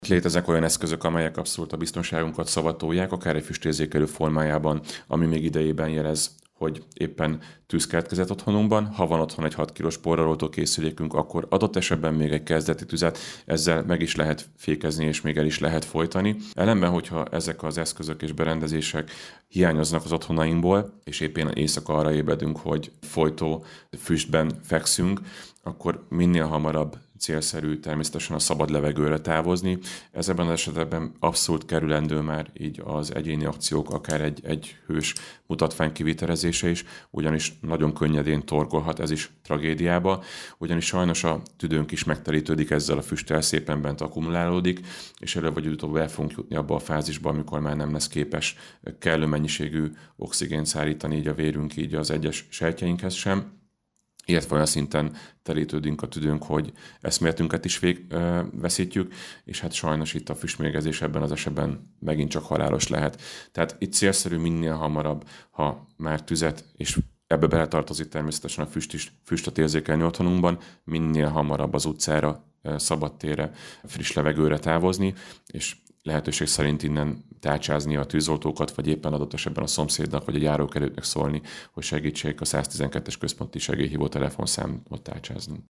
Léteznek olyan eszközök, amelyek abszolút a biztonságunkat szavatolják, akár egy füstérzékelő formájában, ami még idejében jelez, hogy éppen tűz keletkezett otthonunkban. Ha van otthon egy 6 kilós porraloltó készülékünk, akkor adott esetben még egy kezdeti tüzet ezzel meg is lehet fékezni, és még el is lehet folytani. Ellenben, hogyha ezek az eszközök és berendezések hiányoznak az otthonainkból, és éppen éjszaka arra ébredünk, hogy folytó füstben fekszünk, akkor minél hamarabb célszerű természetesen a szabad levegőre távozni. Ez ebben az esetben abszolút kerülendő már így az egyéni akciók, akár egy hős mutatvány kivitelezése is, ugyanis nagyon könnyedén torkolhat ez is tragédiába, ugyanis sajnos a tüdőnk is megtelítődik ezzel a füsttel, szépen bent akkumulálódik, és előbb vagy utóbb el fogunk jutni abba a fázisba, amikor már nem lesz képes kellő mennyiségű oxigént szállítani így a vérünk, így az egyes sejtjeinkhez sem, illetve olyan szinten telítődünk a tüdőnk, hogy eszméletünket is veszítjük, és hát sajnos itt a füstmérgezés ebben az esetben megint csak halálos lehet. Tehát itt célszerű minél hamarabb, ha már tüzet, és ebbe beletartozik természetesen a füst is, füstöt érzékelni otthonunkban, minél hamarabb az utcára, szabadtérre, friss levegőre távozni, és lehetőség szerint innen tárcsázni a tűzoltókat, vagy éppen adott esetben a szomszédnak, vagy a járókelőknek szólni, hogy segítsék a 112-es központi segélyhívó telefonszámot tárcsázni.